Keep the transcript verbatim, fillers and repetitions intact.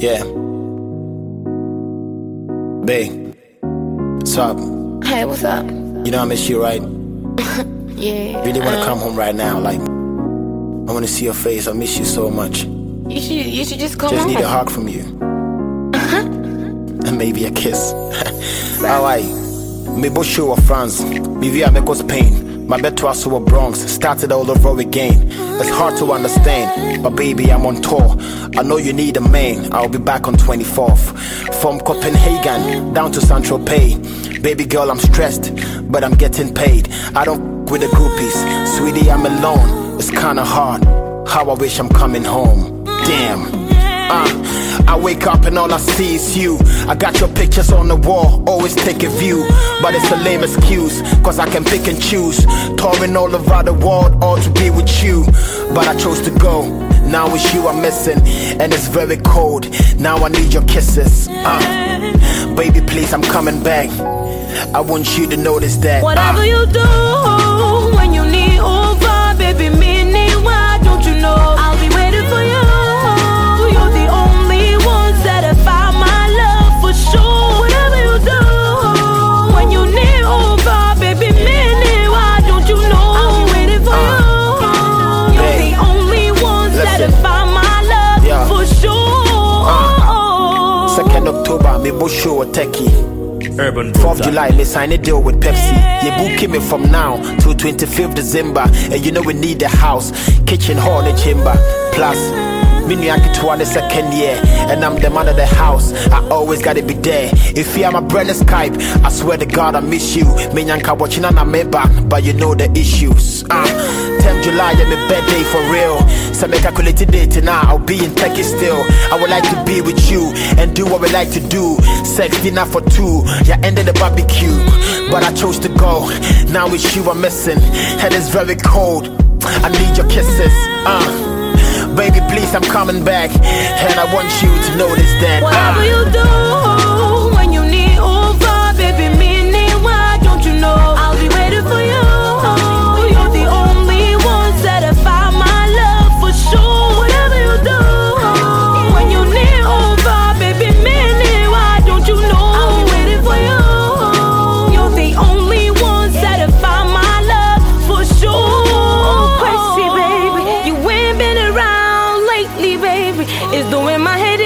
Yeah. Babe, what's up? Hey, what's up? You know I miss you, right? Yeah. Really want to um, come home right now. Like, I want to see your face. I miss you so much. You should, you should just come Just home. need a hug from you. Uh-huh. And maybe a kiss. Alright. Me bo show of France. Me via me cause pain. My bed to us over Bronx. Started all over again. It's hard to understand. But baby, I'm on tour. I know you need a man. I'll be back on twenty-fourth. From Copenhagen down to Saint-Tropez. Baby girl, I'm stressed, but I'm getting paid. I don't with the groupies. Sweetie, I'm alone. It's kinda hard. How I wish I'm coming home. Damn. Uh. I wake up and all I see is you. I got your pictures on the wall, always take a view. But it's a lame excuse, cause I can pick and choose. Touring all over the world, all to be with you. But I chose to go, now it's you I'm missing. And it's very cold, now I need your kisses. uh, Baby please, I'm coming back. I want you to notice that. Whatever uh, you do, when you need over, baby, me need why don't you know? I'll be waiting for you. You're the only one satisfy my love for sure. Whatever you do, when you need over, baby, me need why don't you know? I'll be waiting for uh, you. You're babe, the only one satisfy my love yeah. for sure. uh, Second October, me bo show a techie. fourth July, me sign a deal with Pepsi. You booking me from now till twenty-fifth December. And you know we need a house, kitchen, hall, and chamber. Plus, me new to the second year. And I'm the man of the house, I always gotta be there. If you are my brother Skype, I swear to God I miss you. Me nyanka watching on a member, but you know the issues. uh, tenth July, yeah, my birthday for real. So make a calculated date now, I'll be in Turkey still. I would like to be with you and do what we like to do. Sex dinner for two, yeah, ended the barbecue. But I chose to go, now it's you I'm missing. And it's very cold, I need your kisses. uh, Baby please, I'm coming back. And I want you to notice that. Whatever uh, you do, when you need over, baby, me need why don't you know? I'll be waiting for you. You're the only one satisfy my love for sure. Whatever you do, when you need over, baby, me need why don't you know? I'll be waiting for you. You're the only one satisfy my love for sure. Crazy baby, you ain't been around lately, baby. It's doing my head